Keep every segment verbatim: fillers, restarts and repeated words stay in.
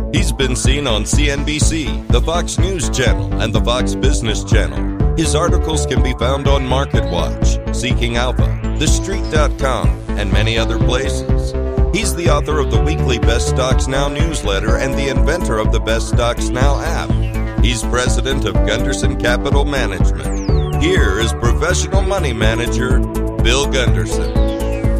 He's been seen on C N B C, the Fox News Channel, and the Fox Business Channel. His articles can be found on MarketWatch, Seeking Alpha, The Street dot com, and many other places. He's the author of the weekly Best Stocks Now newsletter and the inventor of the Best Stocks Now app. He's president of Gunderson Capital Management. Here is professional money manager, Bill Gunderson.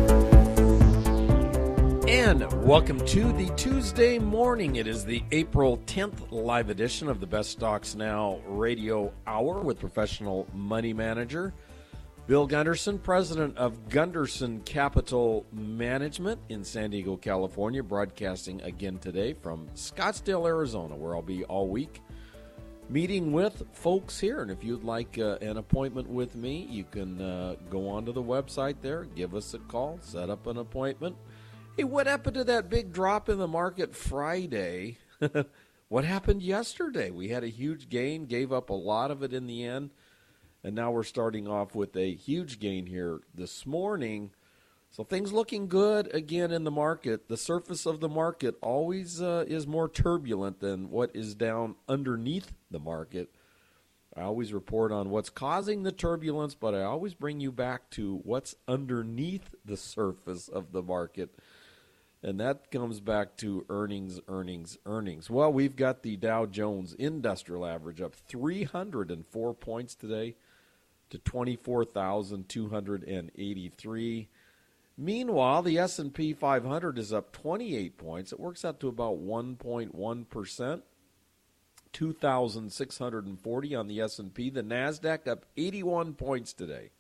And welcome to the Tuesday morning. It is the April tenth live edition of the Best Stocks Now radio hour with professional money manager Bill Gunderson, president of Gunderson Capital Management in San Diego, California, broadcasting again today from Scottsdale, Arizona, where I'll be all week meeting with folks here. And if you'd like uh, an appointment with me, you can uh, go onto the website there, give us a call, set up an appointment. Hey, what happened to that big drop in the market Friday? What happened yesterday? We had a huge gain, gave up a lot of it in the end, and now we're starting off with a huge gain here this morning. So things looking good again in the market. The surface of the market always uh, is more turbulent than what is down underneath the market. I always report on what's causing the turbulence, but I always bring you back to what's underneath the surface of the market. And that comes back to earnings, earnings, earnings. Well, we've got the Dow Jones Industrial Average up three hundred four points today to twenty-four thousand two hundred eighty-three. Meanwhile, the S and P five hundred is up twenty-eight points. It works out to about one point one percent, two thousand six hundred forty on the S and P. The NASDAQ up eighty-one points today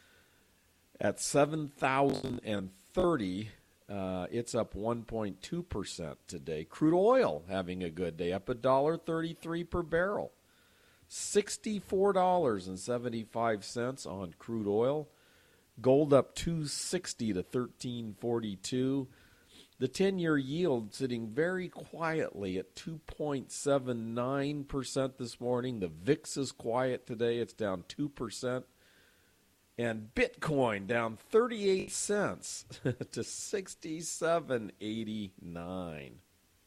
at seven thousand thirty. Uh, it's up one point two percent today. Crude oil having a good day, up one dollar and thirty-three cents per barrel. sixty-four dollars and seventy-five cents on crude oil. Gold up two sixty to thirteen forty-two. The ten-year yield sitting very quietly at two point seven nine percent this morning. The V I X is quiet today. It's down two percent. And Bitcoin down thirty-eight cents to sixty-seven eighty-nine.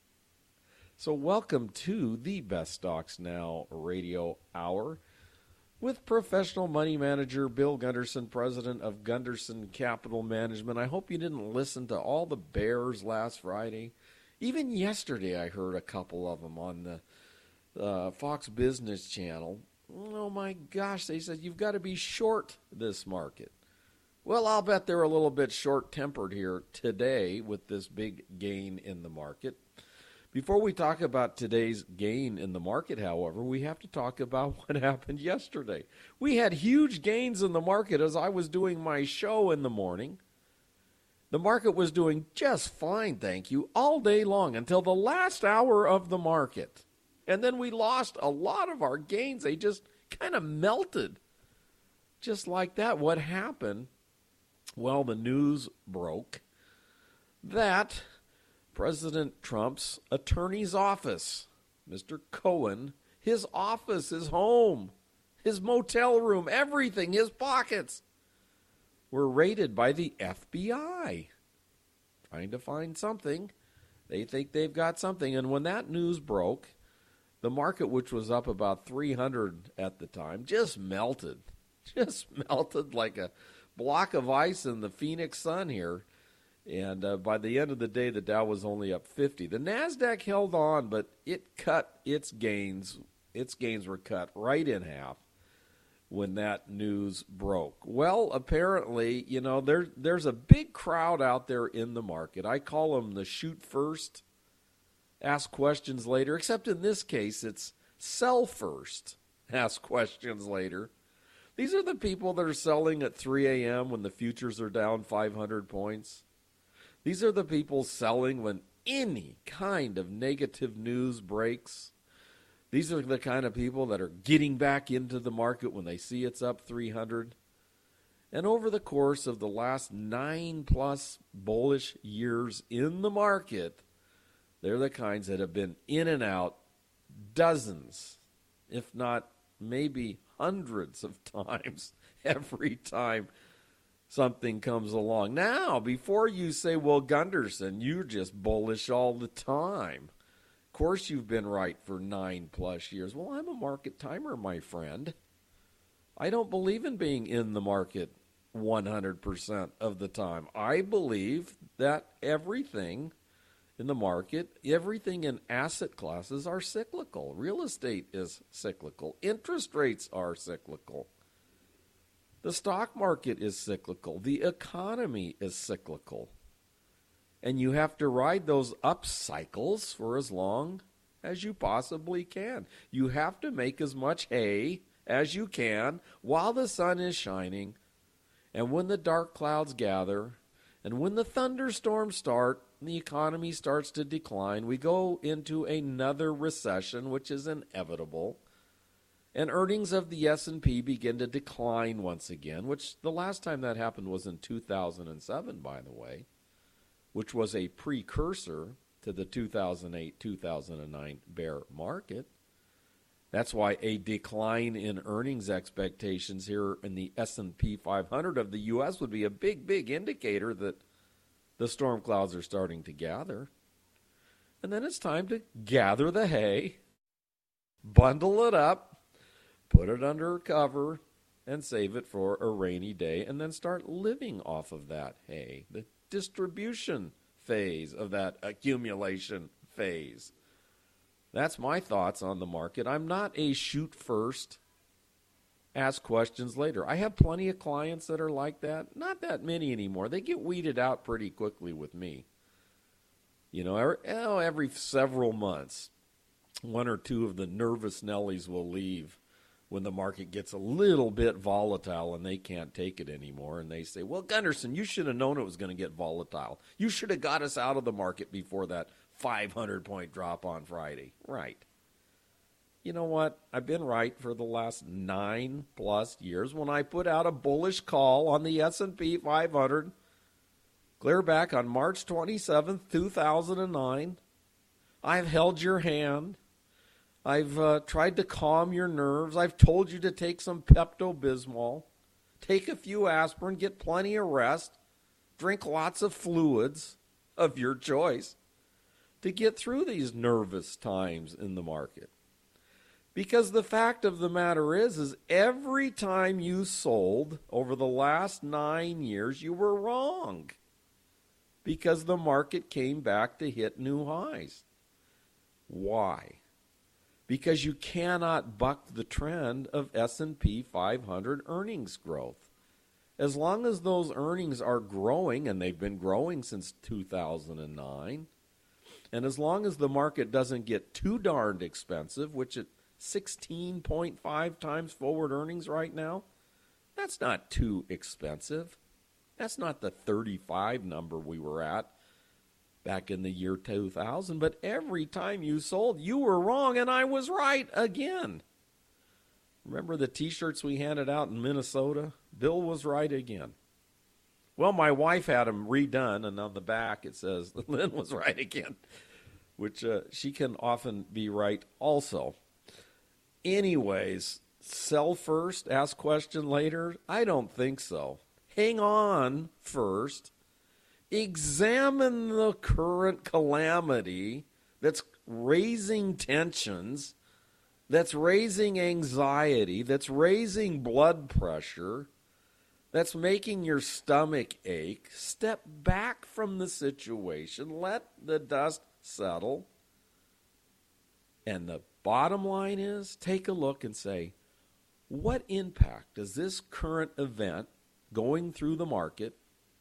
So welcome to the Best Stocks Now radio hour with professional money manager Bill Gunderson, president of Gunderson Capital Management. I hope you didn't listen to all the bears last Friday. Even yesterday I heard a couple of them on the uh, Fox Business Channel. Oh, my gosh, they said you've got to be short this market. Well, I'll bet they're a little bit short-tempered here today with this big gain in the market. Before we talk about today's gain in the market, however, we have to talk about what happened yesterday. We had huge gains in the market as I was doing my show in the morning. The market was doing just fine, thank you, all day long until the last hour of the market. And then we lost a lot of our gains. They just kind of melted. Just like that. What happened? Well, the news broke that President Trump's attorney's office, Mister Cohen, his office, his home, his motel room, everything, his pockets, were raided by the F B I. Trying to find something. They think they've got something. And when that news broke, the market, which was up about three hundred at the time, just melted. Just melted like a block of ice in the Phoenix sun here. And uh, by the end of the day, the Dow was only up fifty. The NASDAQ held on, but it cut its gains. Its gains were cut right in half when that news broke. Well, apparently, you know, there, there's a big crowd out there in the market. I call them the shoot first, ask questions later, except in this case, it's sell first, ask questions later. These are the people that are selling at three a.m. when the futures are down five hundred points. These are the people selling when any kind of negative news breaks. These are the kind of people that are getting back into the market when they see it's up three hundred. And over the course of the last nine-plus bullish years in the market, they're the kinds that have been in and out dozens, if not maybe hundreds of times every time something comes along. Now, before you say, well, Gunderson, you're just bullish all the time. course you've been right for nine plus years. Well, I'm a market timer, my friend. I don't believe in being in the market one hundred percent of the time. I believe that everything in the market, everything in asset classes are cyclical. Real estate is cyclical. Interest rates are cyclical. The stock market is cyclical. The economy is cyclical. And you have to ride those up cycles for as long as you possibly can. You have to make as much hay as you can while the sun is shining. And when the dark clouds gather, and when the thunderstorms start, the economy starts to decline, we go into another recession, which is inevitable. And earnings of the S and P begin to decline once again, which the last time that happened was in two thousand seven, by the way, which was a precursor to the two thousand eight two thousand nine bear market. That's why a decline in earnings expectations here in the S and P five hundred of the U S would be a big, big indicator that the storm clouds are starting to gather. And then it's time to gather the hay, bundle it up, put it under cover, and save it for a rainy day, and then start living off of that hay, the distribution phase of that accumulation phase. That's my thoughts on the market. I'm not a shoot first, ask questions later. I have plenty of clients that are like that. Not that many anymore. They get weeded out pretty quickly with me. You know, every, oh, every several months, one or two of the nervous Nellies will leave when the market gets a little bit volatile and they can't take it anymore. And they say, well, Gunderson, you should have known it was going to get volatile. You should have got us out of the market before that five hundred point drop on Friday. Right. You know what? I've been right for the last nine plus years. When I put out a bullish call on the S and P five hundred, clear back on March twenty-seventh, two thousand nine, I've held your hand. I've uh, tried to calm your nerves. I've told you to take some Pepto-Bismol, take a few aspirin, get plenty of rest, drink lots of fluids of your choice to get through these nervous times in the market. Because the fact of the matter is, is every time you sold over the last nine years, you were wrong. Because the market came back to hit new highs. Why? Because you cannot buck the trend of S and P five hundred earnings growth. As long as those earnings are growing, and they've been growing since two thousand nine, and as long as the market doesn't get too darned expensive, which at sixteen point five times forward earnings right now, that's not too expensive. That's not the thirty-five number we were at back in the year two thousand. But every time you sold, you were wrong, and I was right again. Remember the T-shirts we handed out in Minnesota? Bill was right again. Well, my wife had them redone, and on the back it says, Lynn was right again, which uh, she can often be right also. Anyways, sell first, ask question later? I don't think so. Hang on first. Examine the current calamity that's raising tensions, that's raising anxiety, that's raising blood pressure, that's making your stomach ache. Step back from the situation. Let the dust settle. And the bottom line is, take a look and say, what impact does this current event going through the market,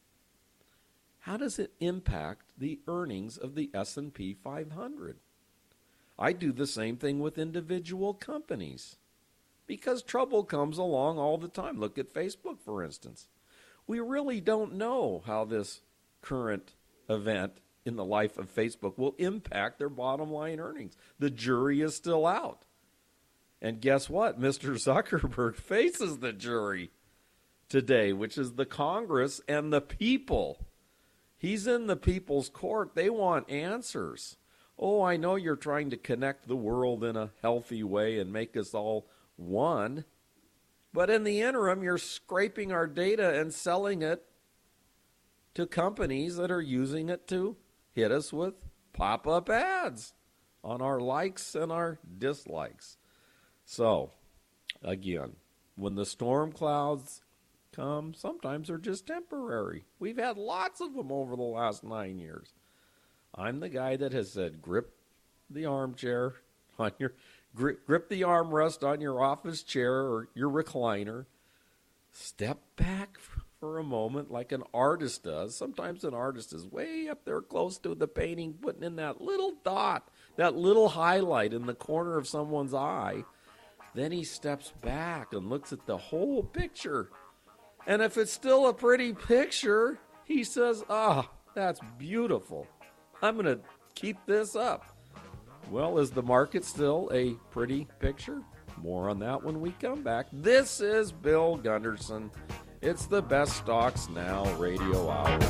how does it impact the earnings of the S and P five hundred? I do the same thing with individual companies because trouble comes along all the time. Look at Facebook, for instance. We really don't know how this current event in the life of Facebook will impact their bottom line earnings. The jury is still out. And guess what? Mister Zuckerberg faces the jury today, which is the Congress and the people. He's in the people's court. They want answers. Oh, I know you're trying to connect the world in a healthy way and make us all one. But in the interim, you're scraping our data and selling it to companies that are using it to hit us with pop-up ads. on our likes and our dislikes. So, again, when the storm clouds come, sometimes they're just temporary. We've had lots of them over the last nine years. I'm the guy that has said, grip the armchair on your, grip, grip the armrest on your office chair or your recliner. Step back for a moment like an artist does. Sometimes an artist is way up there close to the painting, putting in that little dot, that little highlight in the corner of someone's eye. Then he steps back and looks at the whole picture. And if it's still a pretty picture, he says, ah, that's beautiful. I'm going to keep this up. Well, is the market still a pretty picture? More on that when we come back. This is Bill Gunderson. It's the Best Stocks Now Radio Hour.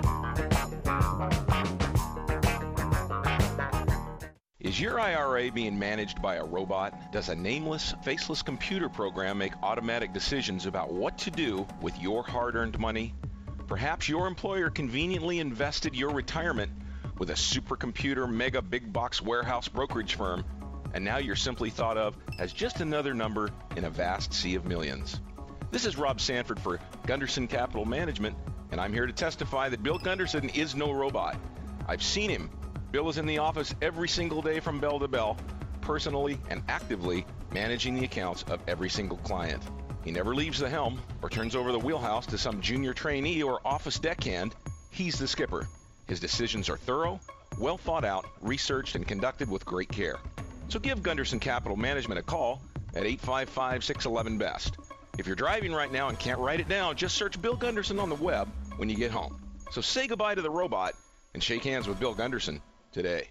Is your I R A being managed by a robot? Does a nameless, faceless computer program make automatic decisions about what to do with your hard-earned money? Perhaps your employer conveniently invested your retirement with a supercomputer mega big box warehouse brokerage firm, and now you're simply thought of as just another number in a vast sea of millions. This is Rob Sanford for Gunderson Capital Management, and I'm here to testify that Bill Gunderson is no robot. I've seen him. Bill is in the office every single day from bell to bell, personally and actively managing the accounts of every single client. He never leaves the helm or turns over the wheelhouse to some junior trainee or office deckhand. He's the skipper. His decisions are thorough, well thought out, researched, and conducted with great care. So give Gunderson Capital Management a call at eight five five, six one one, B E S T. If you're driving right now and can't write it down, just search Bill Gunderson on the web when you get home. So say goodbye to the robot and shake hands with Bill Gunderson today.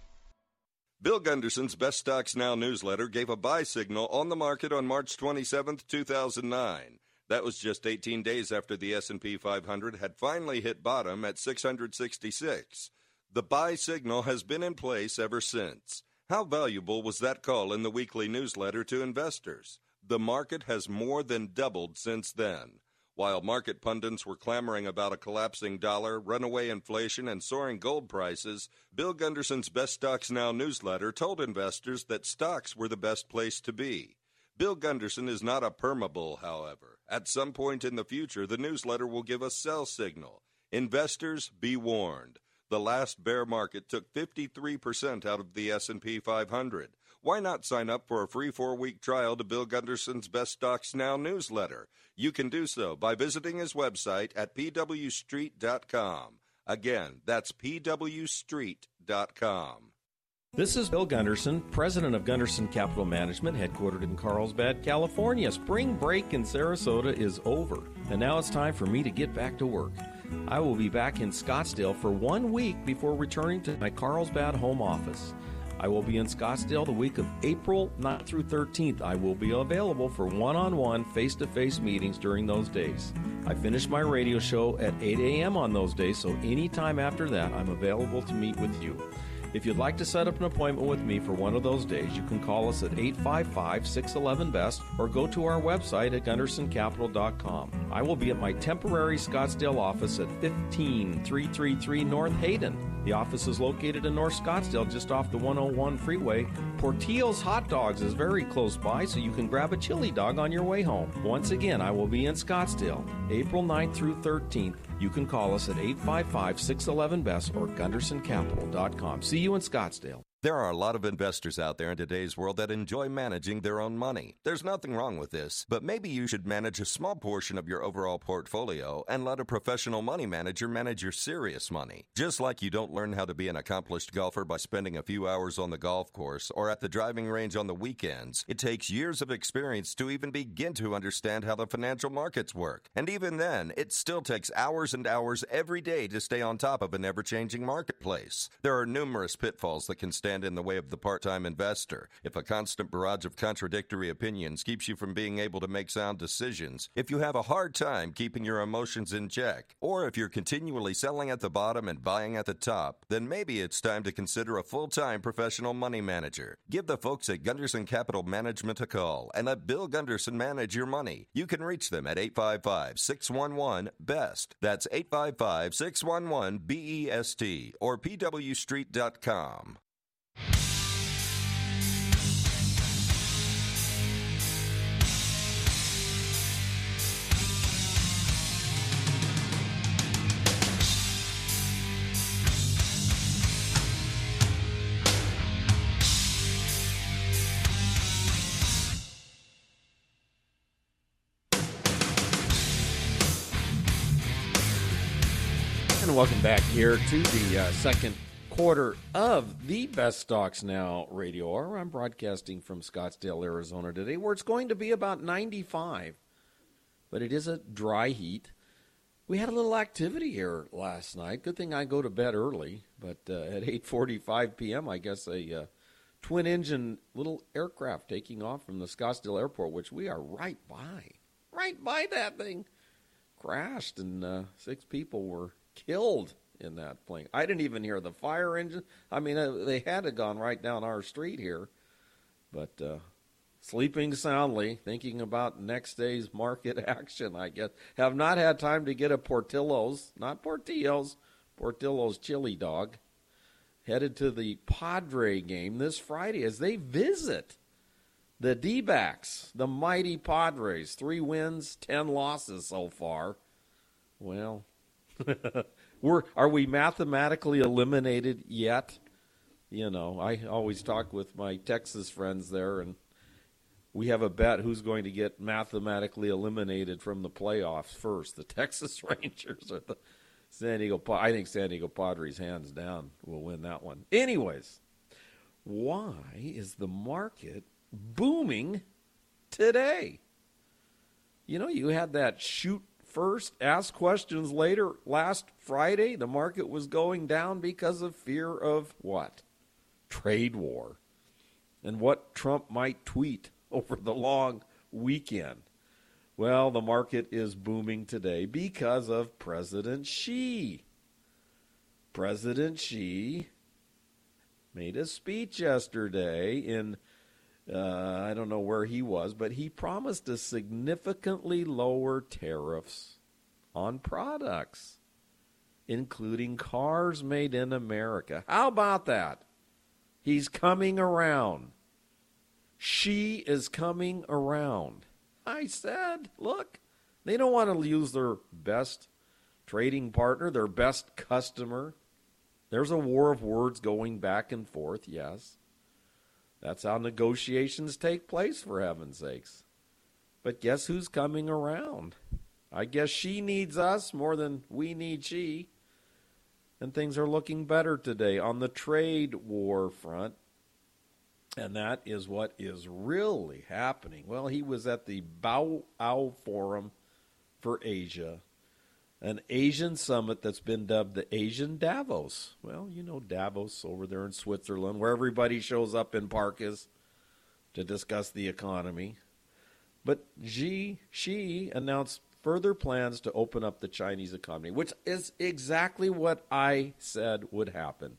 Bill Gunderson's Best Stocks Now newsletter gave a buy signal on the market on March twenty-seventh, two thousand nine. That was just eighteen days after the S and P five hundred had finally hit bottom at six hundred sixty-six. The buy signal has been in place ever since. How valuable was that call in the weekly newsletter to investors? The market has more than doubled since then. While market pundits were clamoring about a collapsing dollar, runaway inflation, and soaring gold prices, Bill Gunderson's Best Stocks Now newsletter told investors that stocks were the best place to be. Bill Gunderson is not a permabull, however. At some point in the future, the newsletter will give a sell signal. Investors, be warned. The last bear market took fifty-three percent out of the S and P five hundred. Why not sign up for a free four-week trial to Bill Gunderson's Best Stocks Now newsletter? You can do so by visiting his website at p w street dot com. Again, that's p w street dot com. This is Bill Gunderson, president of Gunderson Capital Management, headquartered in Carlsbad, California. Spring break in Sarasota is over, and now it's time for me to get back to work. I will be back in Scottsdale for one week before returning to my Carlsbad home office. I will be in Scottsdale the week of April ninth through thirteenth. I will be available for one-on-one, face-to-face meetings during those days. I finish my radio show at eight a.m. on those days, so anytime after that, I'm available to meet with you. If you'd like to set up an appointment with me for one of those days, you can call us at eight five five, six one one, B E S T or go to our website at gunderson capital dot com. I will be at my temporary Scottsdale office at fifteen three thirty-three North Hayden. The office is located in North Scottsdale, just off the one oh one freeway. Portillo's Hot Dogs is very close by, so you can grab a chili dog on your way home. Once again, I will be in Scottsdale, April ninth through thirteenth. You can call us at eight five five, six one one, B E S T or gunderson capital dot com. See you in Scottsdale. There are a lot of investors out there in today's world that enjoy managing their own money. There's nothing wrong with this, but maybe you should manage a small portion of your overall portfolio and let a professional money manager manage your serious money. Just like you don't learn how to be an accomplished golfer by spending a few hours on the golf course or at the driving range on the weekends, it takes years of experience to even begin to understand how the financial markets work. And even then, it still takes hours and hours every day to stay on top of an ever-changing marketplace. There are numerous pitfalls that can stand in the way of the part-time investor. If a constant barrage of contradictory opinions keeps you from being able to make sound decisions, if you have a hard time keeping your emotions in check, or if you're continually selling at the bottom and buying at the top, then maybe it's time to consider a full-time professional money manager. Give the folks at Gunderson Capital Management a call and let Bill Gunderson manage your money. You can reach them at eight five five, six one one, B E S T. That's eight five five, six one one, B E S T or p w street dot com. and welcome back here to the uh, second quarter of the Best Stocks Now radio hour. I'm broadcasting from Scottsdale, Arizona today, where it's going to be about ninety-five, but it is a dry heat. We had a little activity here last night. Good thing I go to bed early, but uh, at eight forty-five p.m., I guess a uh, twin-engine little aircraft taking off from the Scottsdale airport, which we are right by, right by that thing, crashed, and uh, six people were killed in that plane. I didn't even hear the fire engine. I mean, uh, they had to gone right down our street here. But uh, sleeping soundly, thinking about next day's market action, I guess. Have not had time to get a Portillo's, not Portillo's, Portillo's chili dog. Headed to the Padre game this Friday as they visit the D-backs, the mighty Padres. Three wins, ten losses so far. Well, we're are we mathematically eliminated yet? You know, I always talk with my Texas friends there, and we have a bet who's going to get mathematically eliminated from the playoffs first, the Texas Rangers or the San Diego Padres. I think San Diego Padres, hands down, will win that one. Anyways, why is the market booming today? You know, you had that shoot first, ask questions later. Last Friday, the market was going down because of fear of what? Trade war. And what Trump might tweet over the long weekend. Well, the market is booming today because of President Xi. President Xi made a speech yesterday in, uh, I don't know where he was, but he promised to significantly lower tariffs on products, including cars made in America. How about that? He's coming around. Xi is coming around. I said, look, they don't want to use their best trading partner, their best customer. There's a war of words going back and forth, yes. That's how negotiations take place, for heaven's sakes. But guess who's coming around? I guess Xi needs us more than we need Xi. And things are looking better today on the trade war front. And that is what is really happening. Well, he was at the Boao Forum for Asia, an Asian summit that's been dubbed the Asian Davos. Well, you know Davos over there in Switzerland, where everybody shows up in parkas to discuss the economy. But Xi, Xi announced further plans to open up the Chinese economy, which is exactly what I said would happen.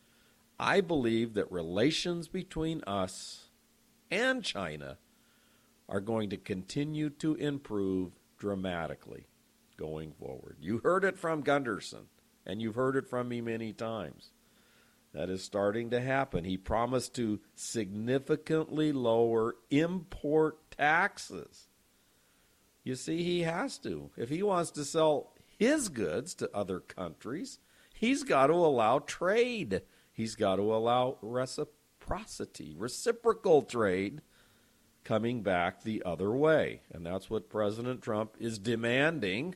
I believe that relations between us and China are going to continue to improve dramatically going forward. You heard it from Gunderson, and you've heard it from me many times. That is starting to happen. He promised to significantly lower import taxes. You see, he has to. If he wants to sell his goods to other countries, he's got to allow trade. He's got to allow reciprocity, reciprocal trade coming back the other way. And that's what President Trump is demanding.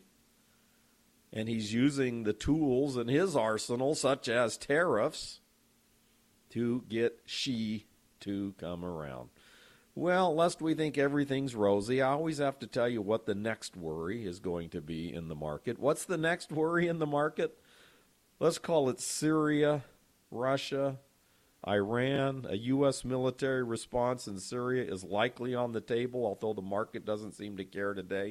And he's using the tools in his arsenal, such as tariffs, to get Xi to come around. Well, lest we think everything's rosy, I always have to tell you what the next worry is going to be in the market. What's the next worry in the market? Let's call it Syria, Russia, Iran. A U S military response in Syria is likely on the table, although the market doesn't seem to care today.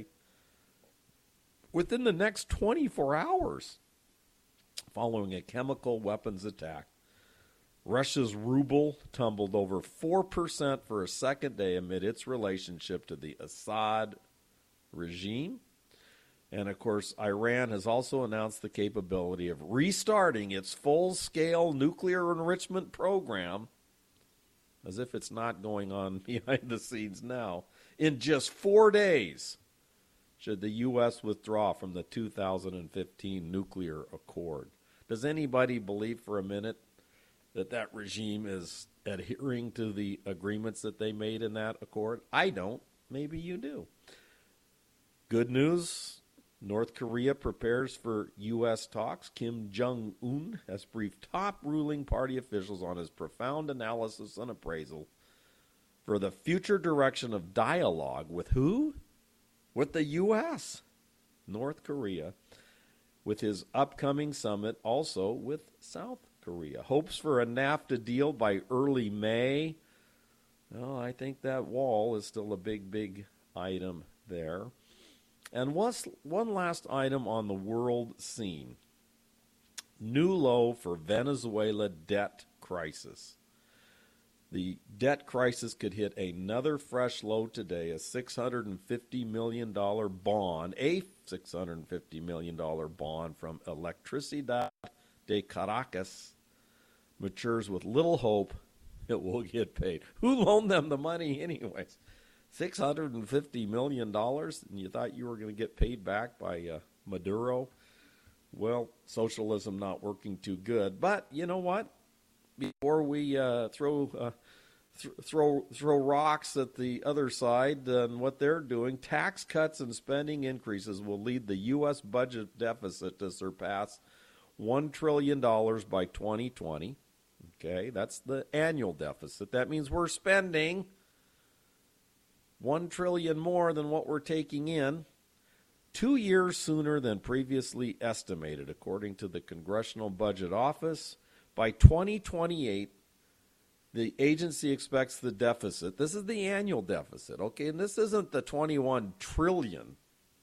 Within the next twenty-four hours, following a chemical weapons attack, Russia's ruble tumbled over four percent for a second day amid its relationship to the Assad regime. And, of course, Iran has also announced the capability of restarting its full-scale nuclear enrichment program, as if it's not going on behind the scenes now, in just four days, should the U S withdraw from the two thousand fifteen nuclear accord. Does anybody believe for a minute that that regime is adhering to the agreements that they made in that accord? I don't. Maybe you do. Good news. North Korea prepares for U S talks. Kim Jong-un has briefed top ruling party officials on his profound analysis and appraisal for the future direction of dialogue with who? With the U S, North Korea, with his upcoming summit also with South Korea. Hopes for a NAFTA deal by early May. Well, I think that wall is still a big, big item there. And one last item on the world scene. New low for Venezuela debt crisis. The debt crisis could hit another fresh low today. A six hundred fifty million dollars bond, a six hundred fifty million dollars bond from Electricidad de Caracas matures with little hope it will get paid. Who loaned them the money anyways? six hundred fifty million dollars, and you thought you were going to get paid back by uh, Maduro? Well, socialism not working too good. But you know what? Before we uh, throw uh, th- throw throw rocks at the other side and what they're doing, tax cuts and spending increases will lead the U S budget deficit to surpass one trillion dollars by twenty twenty. Okay, that's the annual deficit. That means we're spending one trillion dollars more than what we're taking in, two years sooner than previously estimated, according to the Congressional Budget Office. By twenty twenty-eight, the agency expects the deficit. This is the annual deficit, okay? And this isn't the twenty-one trillion dollars.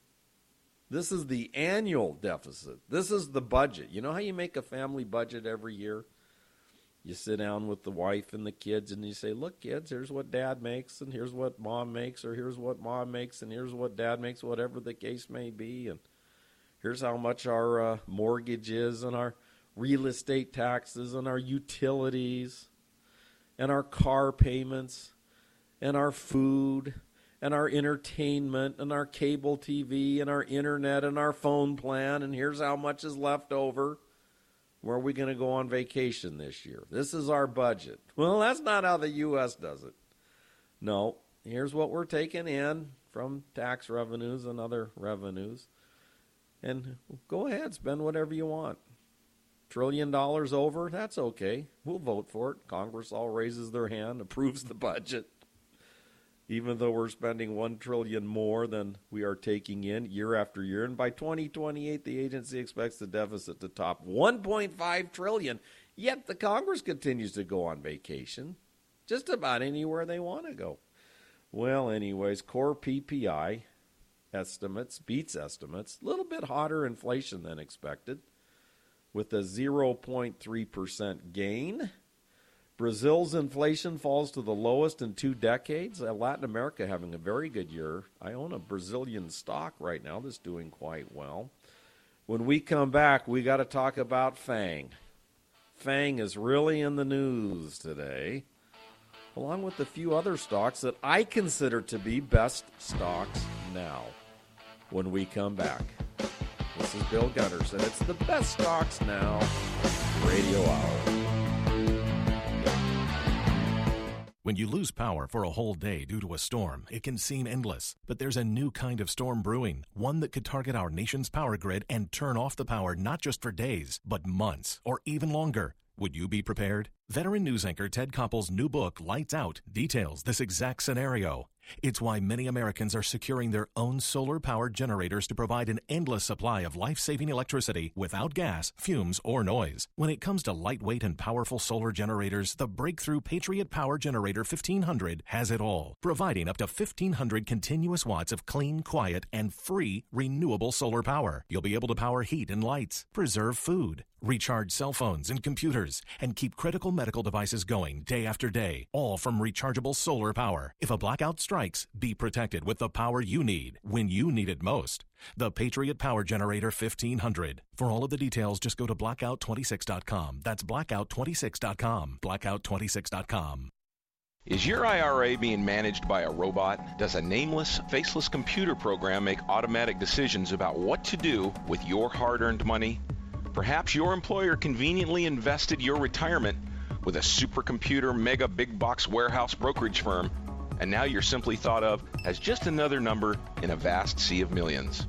This is the annual deficit. This is the budget. You know how you make a family budget every year? You sit down with the wife and the kids and you say, look, kids, here's what dad makes, and here's what mom makes, or here's what mom makes, and here's what dad makes, whatever the case may be. And here's how much our uh, mortgage is, and our real estate taxes, and our utilities, and our car payments, and our food, and our entertainment, and our cable T V, and our internet, and our phone plan, and here's how much is left over. Where are we going to go on vacation this year? This is our budget. Well, that's not how the U S does it. No, here's what we're taking in from tax revenues and other revenues. And go ahead, spend whatever you want. Trillion dollars over, that's okay. We'll vote for it. Congress all raises their hand, approves the budget. Even though we're spending one trillion dollars more than we are taking in year after year. And by twenty twenty-eight, the agency expects the deficit to top one point five trillion dollars. Yet the Congress continues to go on vacation just about anywhere they want to go. Well, anyways, core P P I estimates, beats estimates, a little bit hotter inflation than expected with a zero point three percent gain. Brazil's inflation falls to the lowest in two decades. Uh, Latin America having a very good year. I own a Brazilian stock right now that's doing quite well. When we come back, we got to talk about FANG. FANG is really in the news today, along with a few other stocks that I consider to be best stocks now. When we come back, this is Bill Gunderson. It's the Best Stocks Now Radio Hour. When you lose power for a whole day due to a storm, it can seem endless. But there's a new kind of storm brewing, one that could target our nation's power grid and turn off the power not just for days, but months or even longer. Would you be prepared? Veteran news anchor Ted Koppel's new book, Lights Out, details this exact scenario. It's why many Americans are securing their own solar-powered generators to provide an endless supply of life-saving electricity without gas, fumes, or noise. When it comes to lightweight and powerful solar generators, the breakthrough Patriot Power Generator fifteen hundred has it all, providing up to fifteen hundred continuous watts of clean, quiet, and free renewable solar power. You'll be able to power heat and lights, preserve food, recharge cell phones and computers, and keep critical medical devices going day after day, all from rechargeable solar power. If a blackout strikes, be protected with the power you need when you need it most. The Patriot Power Generator fifteen hundred. For all of the details, just go to blackout twenty-six dot com. That's blackout twenty-six dot com. blackout twenty-six dot com. Is your I R A being managed by a robot? Does a nameless, faceless computer program make automatic decisions about what to do with your hard-earned money? Perhaps your employer conveniently invested your retirement with a supercomputer mega big box warehouse brokerage firm, and now you're simply thought of as just another number in a vast sea of millions.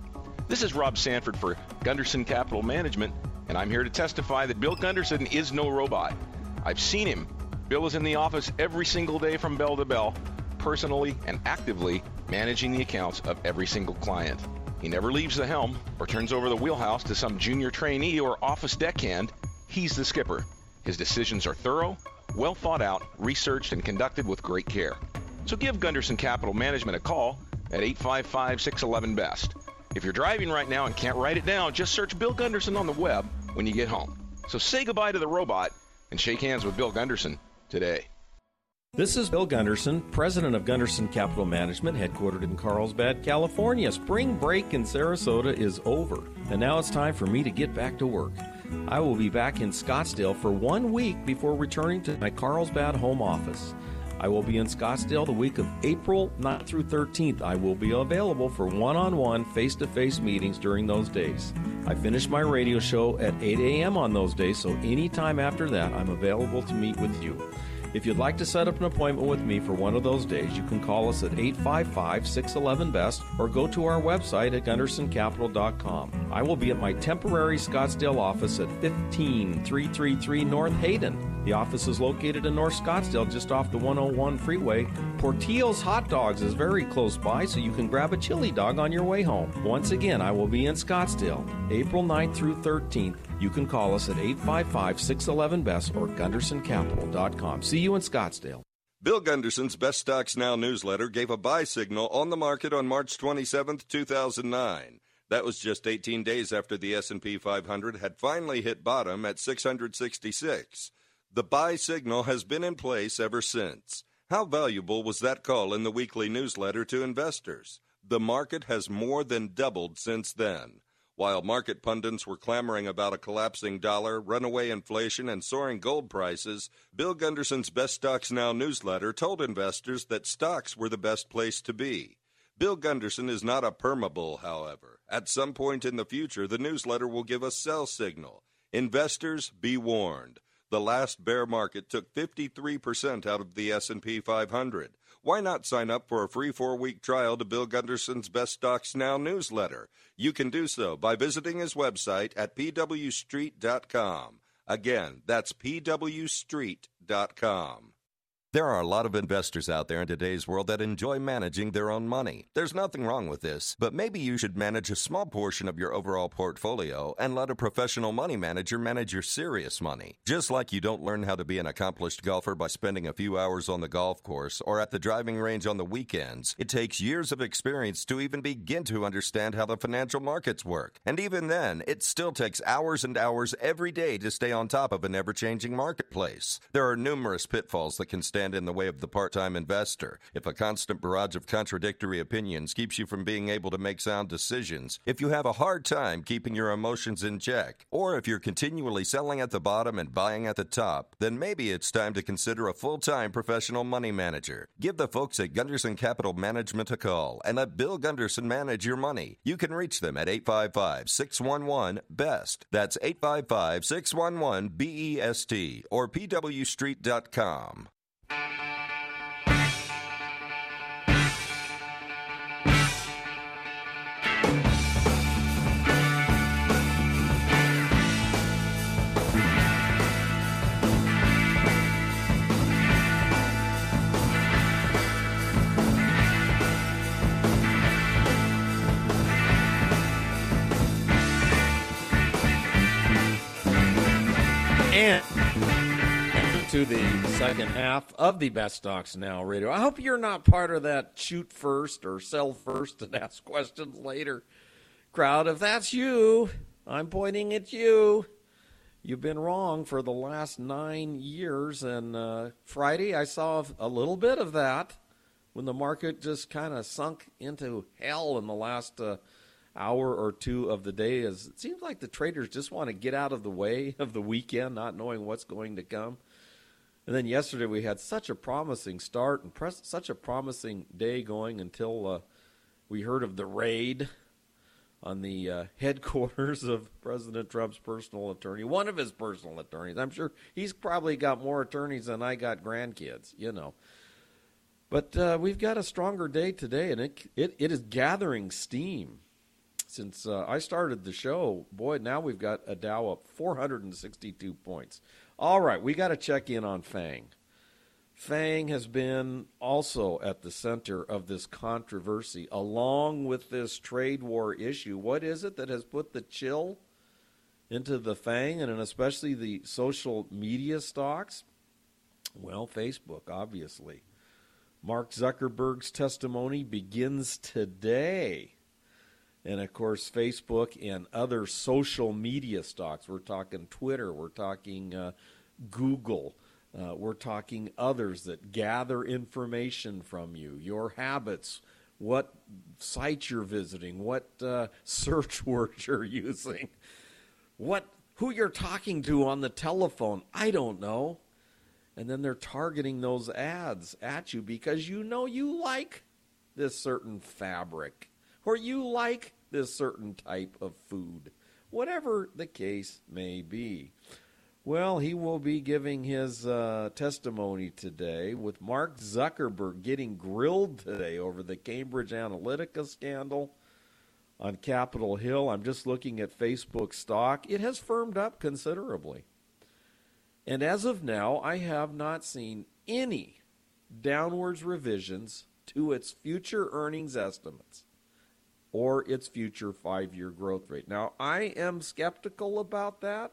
This is Rob Sanford for Gunderson Capital Management, and I'm here to testify that Bill Gunderson is no robot. I've seen him. Bill is in the office every single day from bell to bell, personally and actively managing the accounts of every single client. He never leaves the helm or turns over the wheelhouse to some junior trainee or office deckhand. He's the skipper. His decisions are thorough, well thought out, researched, and conducted with great care. So give Gunderson Capital Management a call at eight five five, six one one, B E S T. If you're driving right now and can't write it down, just search Bill Gunderson on the web when you get home. So say goodbye to the robot and shake hands with Bill Gunderson today. This is Bill Gunderson, president of Gunderson Capital Management, headquartered in Carlsbad, California. Spring break in Sarasota is over, and now it's time for me to get back to work. I will be back in Scottsdale for one week before returning to my Carlsbad home office. I will be in Scottsdale the week of April ninth through thirteenth. I will be available for one-on-one, face-to-face meetings during those days. I finish my radio show at eight a.m. on those days, so anytime after that, I'm available to meet with you. If you'd like to set up an appointment with me for one of those days, you can call us at eight five five, six one one, B E S T or go to our website at gunderson capital dot com. I will be at my temporary Scottsdale office at fifteen three thirty-three North Hayden. The office is located in North Scottsdale, just off the one oh one freeway. Portillo's Hot Dogs is very close by, so you can grab a chili dog on your way home. Once again, I will be in Scottsdale, April ninth through thirteenth. You can call us at eight five five, six one one, B E S T or gunderson capital dot com. See you in Scottsdale. Bill Gunderson's Best Stocks Now newsletter gave a buy signal on the market on March twenty-seventh, two thousand nine. That was just eighteen days after the S and P five hundred had finally hit bottom at six hundred sixty-six. The buy signal has been in place ever since. How valuable was that call in the weekly newsletter to investors? The market has more than doubled since then. While market pundits were clamoring about a collapsing dollar, runaway inflation, and soaring gold prices, Bill Gunderson's Best Stocks Now newsletter told investors that stocks were the best place to be. Bill Gunderson is not a permabull, however. At some point in the future, the newsletter will give a sell signal. Investors, be warned. The last bear market took fifty-three percent out of the S and P five hundred. Why not sign up for a free four-week trial to Bill Gunderson's Best Stocks Now newsletter? You can do so by visiting his website at p w street dot com. Again, that's p w street dot com. There are a lot of investors out there in today's world that enjoy managing their own money. There's nothing wrong with this, but maybe you should manage a small portion of your overall portfolio and let a professional money manager manage your serious money. Just like you don't learn how to be an accomplished golfer by spending a few hours on the golf course or at the driving range on the weekends, it takes years of experience to even begin to understand how the financial markets work. And even then, it still takes hours and hours every day to stay on top of an ever-changing marketplace. There are numerous pitfalls that can stand in the way of the part-time investor. If a constant barrage of contradictory opinions keeps you from being able to make sound decisions, if you have a hard time keeping your emotions in check, or if you're continually selling at the bottom and buying at the top, then maybe it's time to consider a full-time professional money manager. Give the folks at Gunderson Capital Management a call and let Bill Gunderson manage your money. You can reach them at eight five five, six one one, B E S T. That's eight five five, six one one, B E S T or p w street dot com. And to the second half of the Best Stocks Now radio. I hope you're not part of that shoot first or sell first and ask questions later crowd. If that's you, I'm pointing at you. You've been wrong for the last nine years. And uh, Friday, I saw a little bit of that when the market just kind of sunk into hell in the last uh, hour or two of the day. As it seems like the traders just want to get out of the way of the weekend, not knowing what's going to come. And then yesterday we had such a promising start and pres- such a promising day going until uh, we heard of the raid on the uh, headquarters of President Trump's personal attorney, one of his personal attorneys. I'm sure he's probably got more attorneys than I got grandkids, you know. But uh, we've got a stronger day today, and it, it, it is gathering steam. since uh, I started the show, boy, now we've got a Dow up four hundred sixty-two points. All right, we got to check in on FANG. FANG has been also at the center of this controversy, along with this trade war issue. What is it that has put the chill into the FANG and especially the social media stocks? Well, Facebook, obviously. Mark Zuckerberg's testimony begins today. And, of course, Facebook and other social media stocks. We're talking Twitter. We're talking uh, Google. Uh, we're talking others that gather information from you, your habits, what sites you're visiting, what uh, search words you're using, what who you're talking to on the telephone. I don't know. And then they're targeting those ads at you because you know you like this certain fabric or you like this certain type of food, whatever the case may be. Well, he will be giving his uh, testimony today with Mark Zuckerberg getting grilled today over the Cambridge Analytica scandal on Capitol Hill. I'm just looking at Facebook stock. It has firmed up considerably. And as of now, I have not seen any downwards revisions to its future earnings estimates or its future five-year growth rate. Now, I am skeptical about that.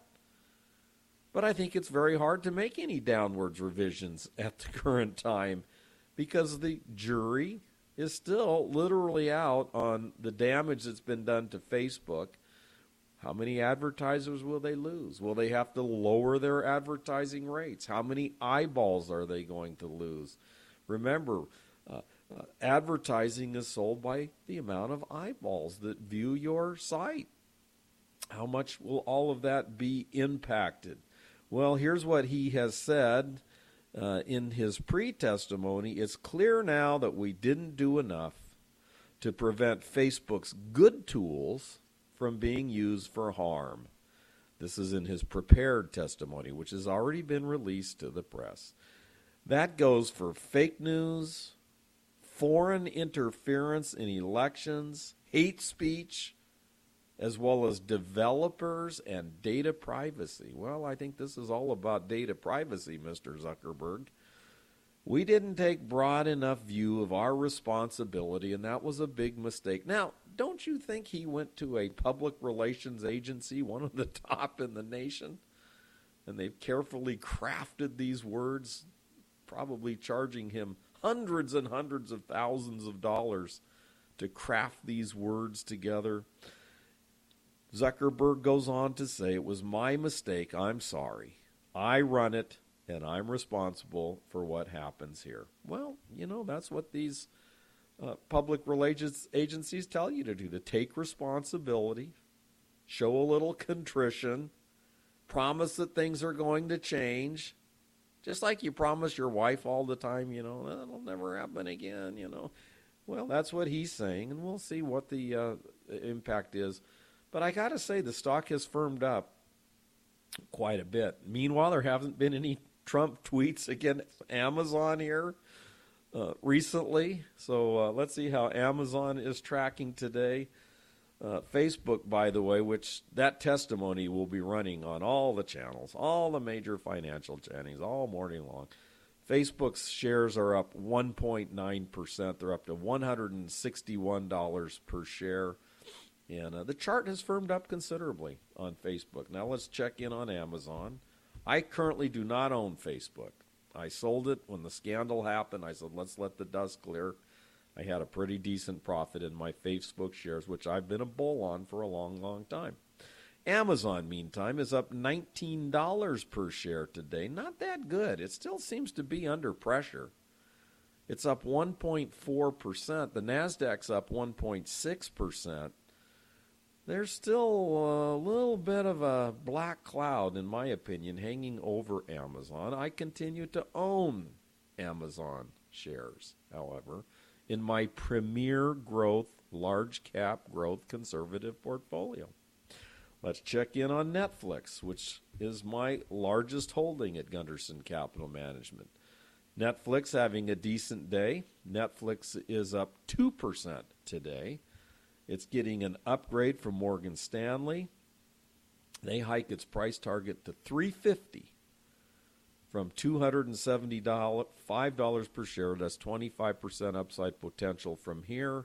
But I think it's very hard to make any downwards revisions at the current time because the jury is still literally out on the damage that's been done to Facebook. How many advertisers will they lose? Will they have to lower their advertising rates? How many eyeballs are they going to lose? Remember, uh, uh, advertising is sold by the amount of eyeballs that view your site. How much will all of that be impacted? Well, here's what he has said uh, in his pre-testimony. It's clear now that we didn't do enough to prevent Facebook's good tools from being used for harm. This is in his prepared testimony, which has already been released to the press. That goes for fake news, foreign interference in elections, hate speech, as well as developers and data privacy. Well, I think this is all about data privacy, Mister Zuckerberg. We didn't take broad enough view of our responsibility, and that was a big mistake. Now, don't you think he went to a public relations agency, one of the top in the nation, and they've carefully crafted these words, probably charging him hundreds and hundreds of thousands of dollars to craft these words together? Zuckerberg goes on to say, it was my mistake, I'm sorry. I run it, and I'm responsible for what happens here. Well, you know, that's what these uh, public relations agencies tell you to do, to take responsibility, show a little contrition, promise that things are going to change, just like you promise your wife all the time, you know, that'll never happen again, you know. Well, that's what he's saying, and we'll see what the uh, impact is. But I got to say, the stock has firmed up quite a bit. Meanwhile, there haven't been any Trump tweets against Amazon here uh, recently. So uh, let's see how Amazon is tracking today. Uh, Facebook, by the way, which that testimony will be running on all the channels, all the major financial channels, all morning long. Facebook's shares are up one point nine percent. They're up to one hundred sixty-one dollars per share. And uh, the chart has firmed up considerably on Facebook. Now let's check in on Amazon. I currently do not own Facebook. I sold it when the scandal happened. I said, let's let the dust clear. I had a pretty decent profit in my Facebook shares, which I've been a bull on for a long, long time. Amazon, meantime, is up nineteen dollars per share today. Not that good. It still seems to be under pressure. It's up one point four percent. The NASDAQ's up one point six percent. There's still a little bit of a black cloud, in my opinion, hanging over Amazon. I continue to own Amazon shares, however, in my premier growth, large cap growth conservative portfolio. Let's check in on Netflix, which is my largest holding at Gunderson Capital Management. Netflix having a decent day. Netflix is up two percent today. It's getting an upgrade from Morgan Stanley. They hike its price target to three hundred fifty dollars from two hundred seventy-five dollars per share. That's twenty-five percent upside potential from here.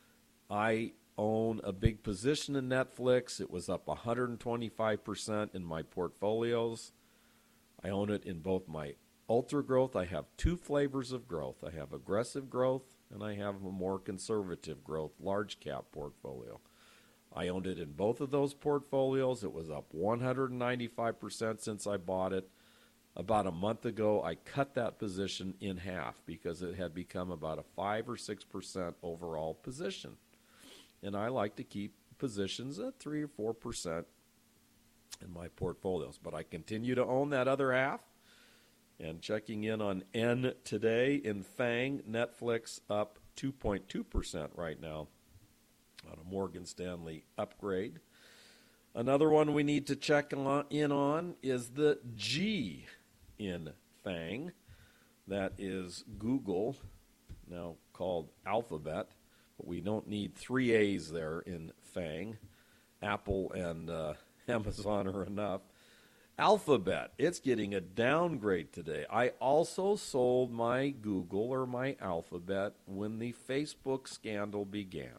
I own a big position in Netflix. It was up one hundred twenty-five percent in my portfolios. I own it in both my ultra growth. I have two flavors of growth. I have aggressive growth, and I have a more conservative growth, large cap portfolio. I owned it in both of those portfolios. It was up one hundred ninety-five percent since I bought it. About a month ago, I cut that position in half because it had become about a five or six percent overall position. And I like to keep positions at three or four percent in my portfolios. But I continue to own that other half. And checking in on N today in FANG, Netflix up two point two percent right now on a Morgan Stanley upgrade. Another one we need to check on, in on is the G in FANG. That is Google, now called Alphabet, but we don't need three A's there in FANG. Apple and uh, Amazon are enough. Alphabet, it's getting a downgrade today. I also sold my Google or my Alphabet when the Facebook scandal began.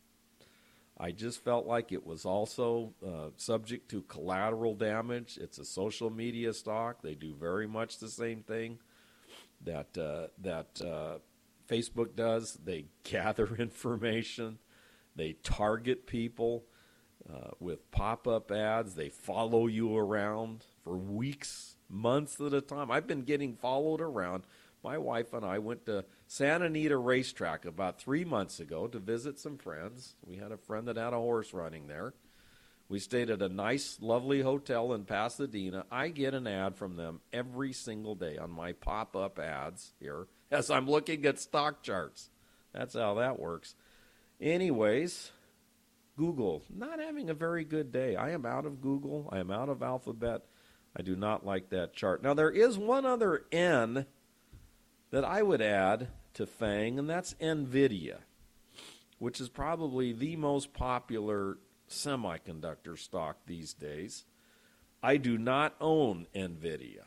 I just felt like it was also uh, subject to collateral damage. It's a social media stock. They do very much the same thing that uh, that uh, Facebook does. They gather information. They target people uh, with pop-up ads. They follow you around for weeks, months at a time. I've been getting followed around. My wife and I went to Santa Anita Racetrack about three months ago to visit some friends. We had a friend that had a horse running there. We stayed at a nice, lovely hotel in Pasadena. I get an ad from them every single day on my pop-up ads here as I'm looking at stock charts. That's how that works. Anyways, Google, not having a very good day. I am out of Google. I am out of Alphabet. I do not like that chart. Now, there is one other N that I would add to FANG, and that's NVIDIA, which is probably the most popular semiconductor stock these days. I do not own NVIDIA.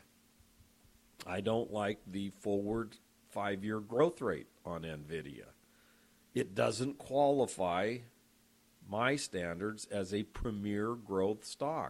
I don't like the forward five-year growth rate on NVIDIA. It doesn't qualify my standards as a premier growth stock.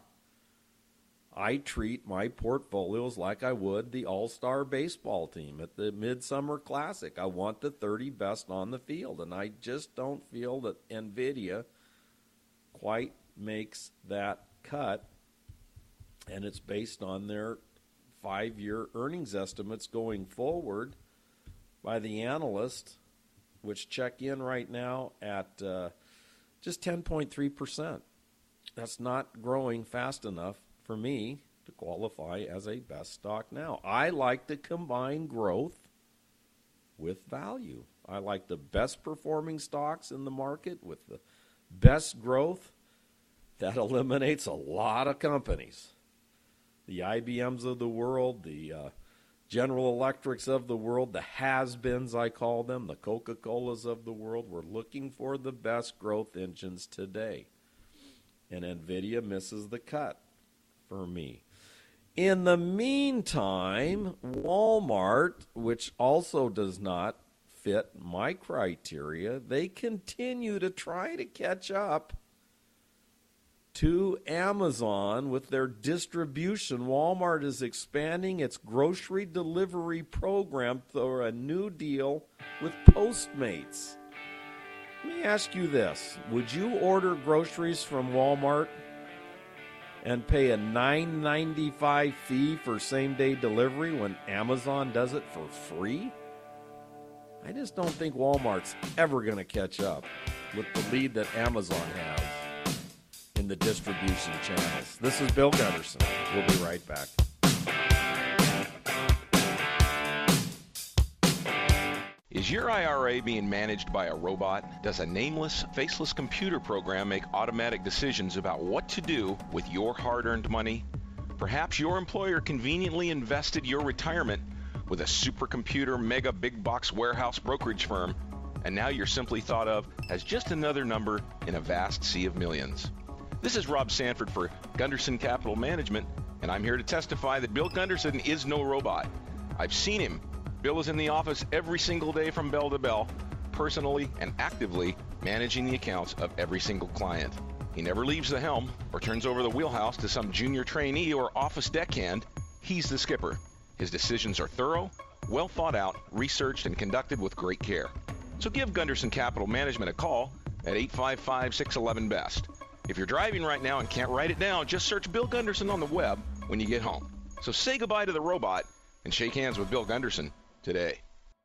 I treat my portfolios like I would the all-star baseball team at the Midsummer Classic. I want the thirty best on the field, and I just don't feel that NVIDIA quite makes that cut, and it's based on their five-year earnings estimates going forward by the analyst, which check in right now at uh, just ten point three percent. That's not growing fast enough for me to qualify as a best stock now. I like to combine growth with value. I like the best performing stocks in the market with the best growth. That eliminates a lot of companies. The I B Ms of the world, the uh, General Electrics of the world, the has-beens I call them, the Coca-Colas of the world. We're looking for the best growth engines today. And NVIDIA misses the cut for me. In the meantime, Walmart, which also does not fit my criteria, they continue to try to catch up to Amazon with their distribution. Walmart is expanding its grocery delivery program through a new deal with Postmates. Let me ask you this. Would you order groceries from Walmart and pay a nine ninety-five fee for same-day delivery when Amazon does it for free? I just don't think Walmart's ever going to catch up with the lead that Amazon has in the distribution channels. This is Bill Gunderson. We'll be right back. Is your I R A being managed by a robot? Does a nameless, faceless computer program make automatic decisions about what to do with your hard-earned money? Perhaps your employer conveniently invested your retirement with a supercomputer mega big box warehouse brokerage firm, and now you're simply thought of as just another number in a vast sea of millions. This is Rob Sanford for Gunderson Capital Management, and I'm here to testify that Bill Gunderson is no robot. I've seen him. Bill is in the office every single day from bell to bell, personally and actively managing the accounts of every single client. He never leaves the helm or turns over the wheelhouse to some junior trainee or office deckhand. He's the skipper. His decisions are thorough, well thought out, researched, and conducted with great care. So give Gunderson Capital Management a call at eight five five, six one one, B E S T. If you're driving right now and can't write it down, just search Bill Gunderson on the web when you get home. So say goodbye to the robot and shake hands with Bill Gunderson today.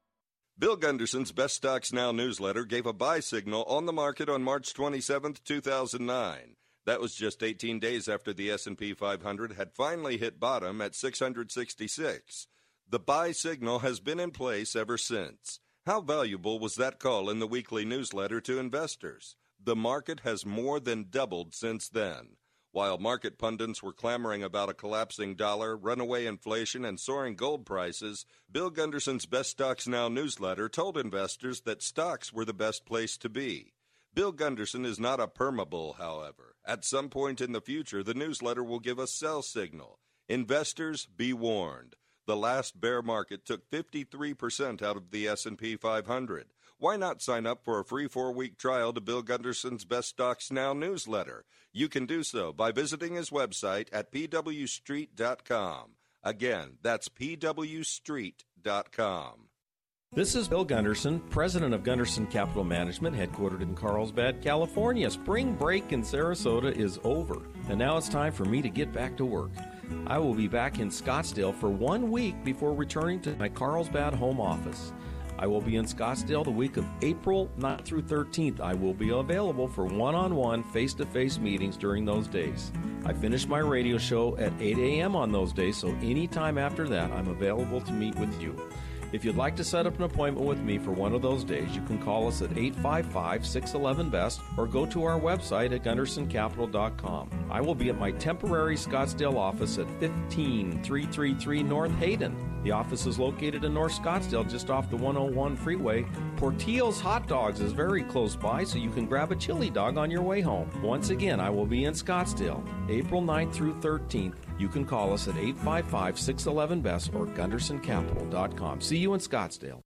Bill Gunderson's Best Stocks Now newsletter gave a buy signal on the market on March twenty-seventh, two thousand nine. That was just eighteen days after the S and P five hundred had finally hit bottom at six hundred sixty-six. The buy signal has been in place ever since. How valuable was that call in the weekly newsletter to investors? The market has more than doubled since then. While market pundits were clamoring about a collapsing dollar, runaway inflation, and soaring gold prices, Bill Gunderson's Best Stocks Now newsletter told investors that stocks were the best place to be. Bill Gunderson is not a permabull, however. At some point in the future, the newsletter will give a sell signal. Investors, be warned. The last bear market took fifty-three percent out of the S and P five hundred. Why not sign up for a free four-week trial to Bill Gunderson's Best Stocks Now newsletter? You can do so by visiting his website at p w street dot com. Again, that's p w street dot com. This is Bill Gunderson, president of Gunderson Capital Management, headquartered in Carlsbad, California. Spring break in Sarasota is over, and now it's time for me to get back to work. I will be back in Scottsdale for one week before returning to my Carlsbad home office. I will be in Scottsdale the week of April ninth through thirteenth. I will be available for one-on-one, face-to-face meetings during those days. I finish my radio show at eight a.m. on those days, so anytime after that, I'm available to meet with you. If you'd like to set up an appointment with me for one of those days, you can call us at eight five five, six one one, B E S T or go to our website at gunderson capital dot com. I will be at my temporary Scottsdale office at fifteen three thirty-three North Hayden. The office is located in North Scottsdale, just off the one oh one freeway. Portillo's Hot Dogs is very close by, so you can grab a chili dog on your way home. Once again, I will be in Scottsdale, April ninth through thirteenth. You can call us at eight five five, six one one, B E S T or gunderson capital dot com. See you in Scottsdale.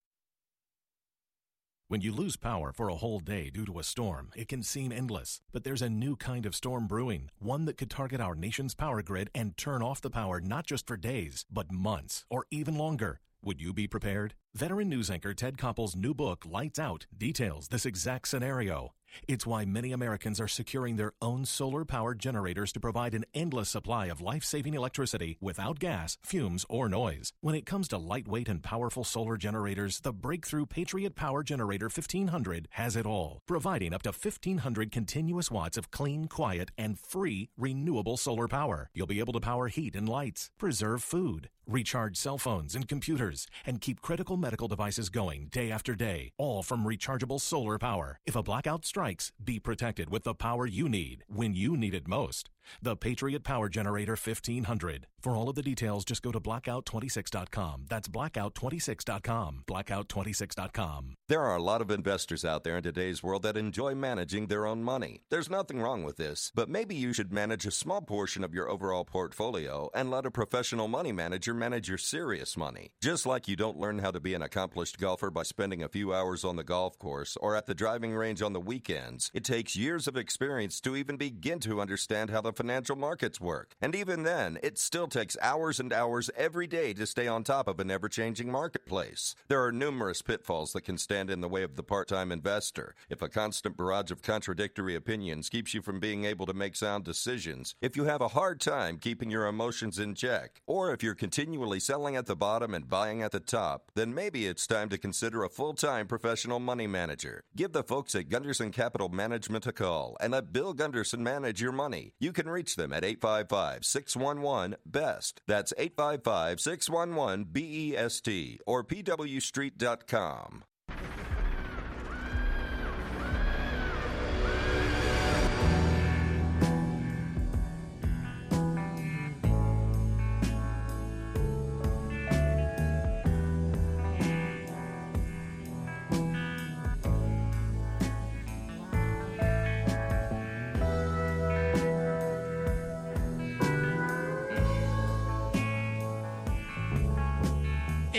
When you lose power for a whole day due to a storm, it can seem endless. But there's a new kind of storm brewing, one that could target our nation's power grid and turn off the power not just for days, but months or even longer. Would you be prepared? Veteran news anchor Ted Koppel's new book, Lights Out, details this exact scenario. It's why many Americans are securing their own solar-powered generators to provide an endless supply of life-saving electricity without gas, fumes, or noise. When it comes to lightweight and powerful solar generators, the breakthrough Patriot Power Generator fifteen hundred has it all, providing up to fifteen hundred continuous watts of clean, quiet, and free renewable solar power. You'll be able to power heat and lights, preserve food, recharge cell phones and computers, and keep critical medical devices going day after day, all from rechargeable solar power. If a blackout strikes, be protected with the power you need when you need it most. The Patriot Power Generator fifteen hundred. For all of the details, just go to blackout twenty-six dot com. That's blackout twenty-six dot com. blackout twenty-six dot com. There are a lot of investors out there in today's world that enjoy managing their own money. There's nothing wrong with this, but maybe you should manage a small portion of your overall portfolio and let a professional money manager manage your serious money. Just like you don't learn how to be an accomplished golfer by spending a few hours on the golf course or at the driving range on the weekends, it takes years of experience to even begin to understand how the financial markets work. And even then, it still takes hours and hours every day to stay on top of an ever-changing marketplace. There are numerous pitfalls that can stand in the way of the part-time investor. If a constant barrage of contradictory opinions keeps you from being able to make sound decisions, if you have a hard time keeping your emotions in check, or if you're continually selling at the bottom and buying at the top, then maybe it's time to consider a full-time professional money manager. Give the folks at Gunderson Capital Management a call and let Bill Gunderson manage your money. You can reach them at eight five five, six one one, B E S T. That's eight five five, six one one, B E S T or p w street dot com.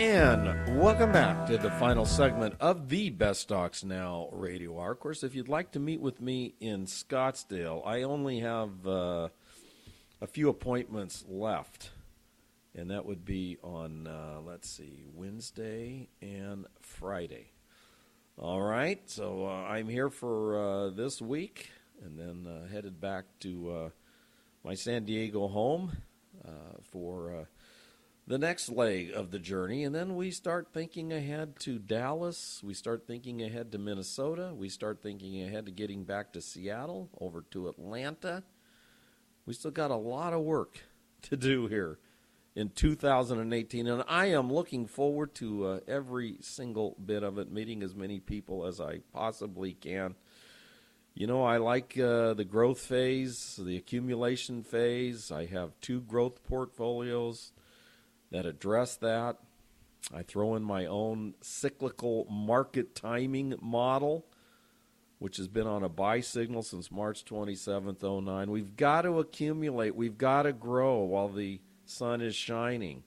And welcome back to the final segment of the Best Stocks Now Radio Hour. Of course, if you'd like to meet with me in Scottsdale, I only have uh, a few appointments left, and that would be on, uh, let's see, Wednesday and Friday. All right, so uh, I'm here for uh, this week, and then uh, headed back to uh, my San Diego home uh, for uh, the next leg of the journey, and then we start thinking ahead to Dallas. We start thinking ahead to Minnesota. We start thinking ahead to getting back to Seattle, over to Atlanta. We still got a lot of work to do here in two thousand eighteen, and I am looking forward to uh, every single bit of it, meeting as many people as I possibly can. You know, I like uh, the growth phase, the accumulation phase. I have two growth portfolios that address that. I throw in my own cyclical market timing model, which has been on a buy signal since March twenty-seventh, oh nine. We've got to accumulate. We've got to grow while the sun is shining.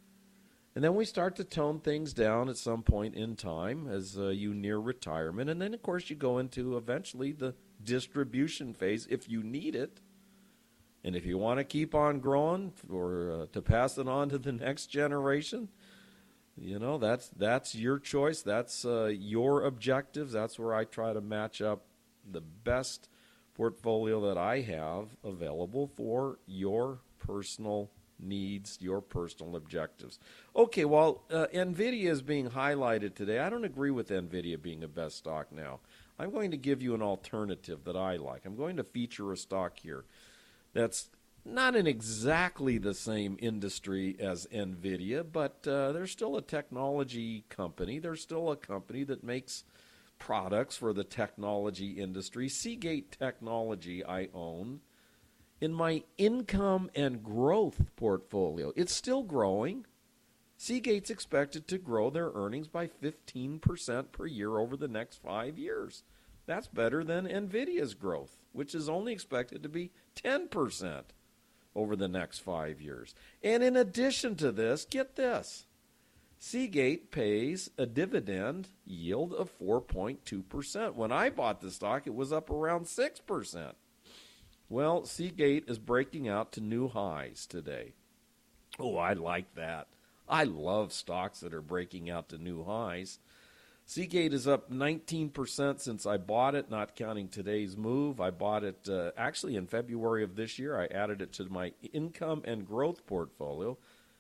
And then we start to tone things down at some point in time as uh, you near retirement. And then, of course, you go into eventually the distribution phase if you need it. And if you want to keep on growing or uh, to pass it on to the next generation, you know, that's that's your choice. That's uh, your objectives. That's where I try to match up the best portfolio that I have available for your personal needs, your personal objectives. Okay, well, uh, NVIDIA is being highlighted today. I don't agree with NVIDIA being a best stock now. I'm going to give you an alternative that I like. I'm going to feature a stock here that's not in exactly the same industry as NVIDIA, but uh, they're still a technology company. They're still a company that makes products for the technology industry. Seagate Technology I own in my income and growth portfolio. It's still growing. Seagate's expected to grow their earnings by fifteen percent per year over the next five years. That's better than NVIDIA's growth, which is only expected to be ten percent over the next five years. And in addition to this, get this, Seagate pays a dividend yield of four point two percent. When I bought the stock, it was up around six percent. Well, Seagate is breaking out to new highs today. Oh, I like that. I love stocks that are breaking out to new highs. Seagate is up nineteen percent since I bought it, not counting today's move. I bought it uh, actually in February of this year. I added it to my income and growth portfolio,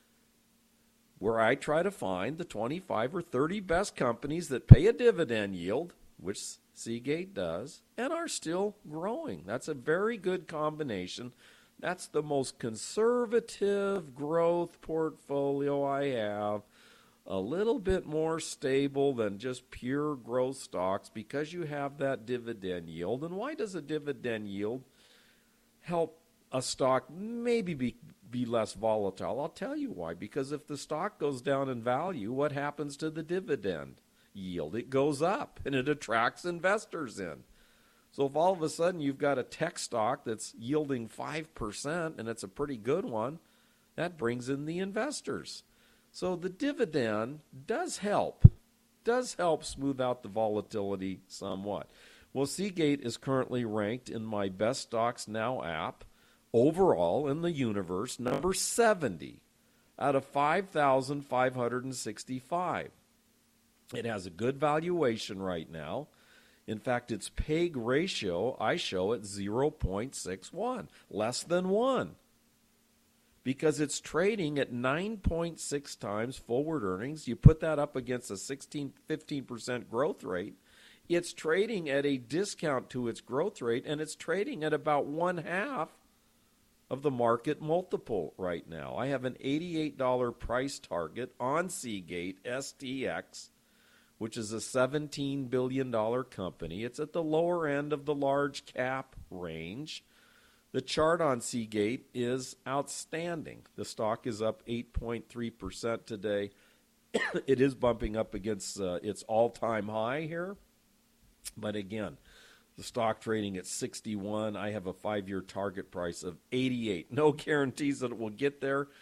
where I try to find the twenty-five or thirty best companies that pay a dividend yield, which Seagate does, and are still growing. That's a very good combination. That's the most conservative growth portfolio I have. A little bit more stable than just pure growth stocks because you have that dividend yield. And why does a dividend yield help a stock maybe be, be less volatile? I'll tell you why. Because if the stock goes down in value, what happens to the dividend yield? It goes up, and it attracts investors in. So if all of a sudden you've got a tech stock that's yielding five percent, and it's a pretty good one, that brings in the investors. So the dividend does help, does help smooth out the volatility somewhat. Well, Seagate is currently ranked in my Best Stocks Now app, overall in the universe, number seventy out of five thousand five hundred sixty-five. It has a good valuation right now. In fact, its P E G ratio, I show at zero point six one, less than one. Because it's trading at nine point six times forward earnings. You put that up against a sixteen, fifteen percent growth rate. It's trading at a discount to its growth rate, and it's trading at about one half of the market multiple right now. I have an eighty-eight dollars price target on Seagate S T X, which is a seventeen billion dollars company. It's at the lower end of the large cap range. The chart on Seagate is outstanding. The stock is up eight point three percent today. It is bumping up against uh, its all-time high here. But again, the stock trading at sixty-one. I have a five-year target price of eighty-eight. No guarantees that it will get there.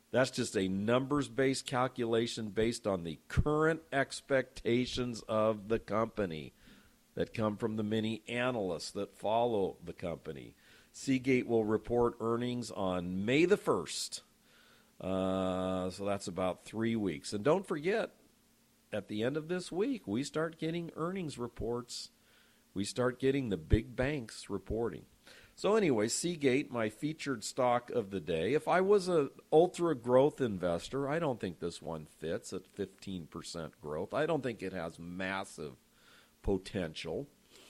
That's just a numbers-based calculation based on the current expectations of the company that come from the many analysts that follow the company. Seagate will report earnings on May the first. Uh, so that's about three weeks. And don't forget, at the end of this week, we start getting earnings reports. We start getting the big banks reporting. So anyway, Seagate, my featured stock of the day. If I was an ultra-growth investor, I don't think this one fits at fifteen percent growth. I don't think it has massive potential.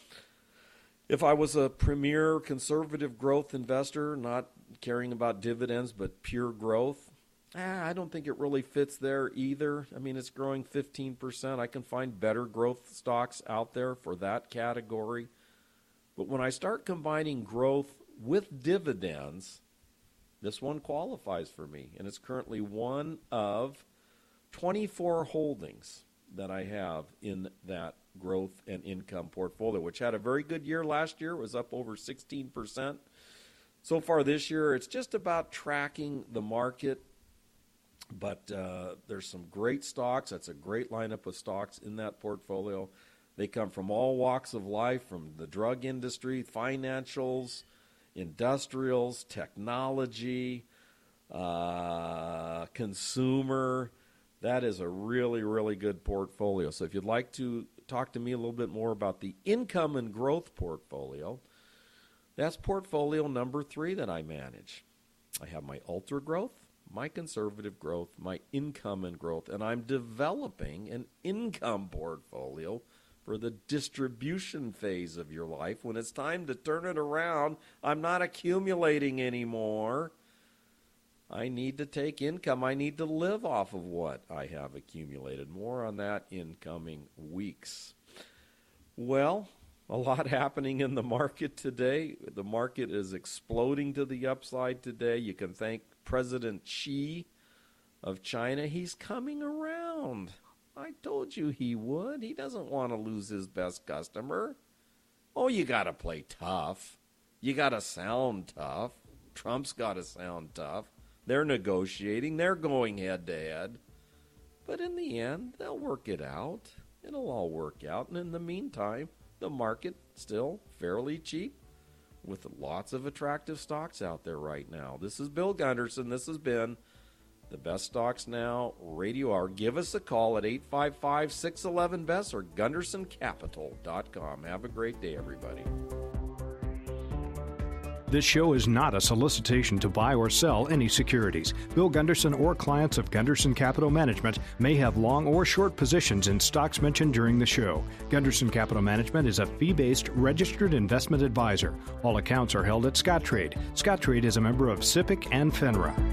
If I was a premier conservative growth investor, not caring about dividends but pure growth, eh, I don't think it really fits there either. I mean, it's growing fifteen percent. I can find better growth stocks out there for that category. But when I start combining growth with dividends, this one qualifies for me. And it's currently one of twenty-four holdings that I have in that growth and income portfolio, which had a very good year last year. It was up over sixteen percent. So far this year, it's just about tracking the market. But uh, there's some great stocks. That's a great lineup of stocks in that portfolio. They come from all walks of life, from the drug industry, financials, industrials, technology, uh, consumer. That is a really, really good portfolio. So if you'd like to talk to me a little bit more about the income and growth portfolio, that's portfolio number three that I manage. I have my ultra growth, my conservative growth, my income and growth, and I'm developing an income portfolio for the distribution phase of your life. When it's time to turn it around, I'm not accumulating anymore. I need to take income. I need to live off of what I have accumulated. More on that in coming weeks. Well, a lot happening in the market today. The market is exploding to the upside today. You can thank President Xi of China. He's coming around. I told you he would. He doesn't want to lose his best customer. Oh, you got to play tough. You got to sound tough. Trump's got to sound tough. They're negotiating. They're going head to head. But in the end, they'll work it out. It'll all work out. And in the meantime, the market still fairly cheap with lots of attractive stocks out there right now. This is Bill Gunderson. This has been the Best Stocks Now Radio Hour. Give us a call at eight five five, six one one, B E S S or Gunderson Capital dot com. Have a great day, everybody. This show is not a solicitation to buy or sell any securities. Bill Gunderson or clients of Gunderson Capital Management may have long or short positions in stocks mentioned during the show. Gunderson Capital Management is a fee-based registered investment advisor. All accounts are held at Scottrade. Scottrade is a member of SIPC and FINRA.